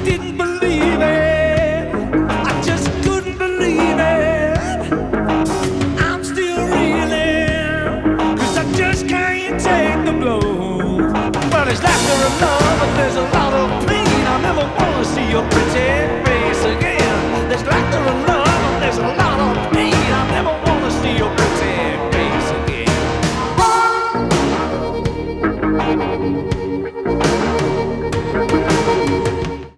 didn't believe it. I just couldn't believe it. I'm still reeling, 'cause I just can't take the blow. Well, there's laughter and love, but there's a lot of pain. I never wanna see you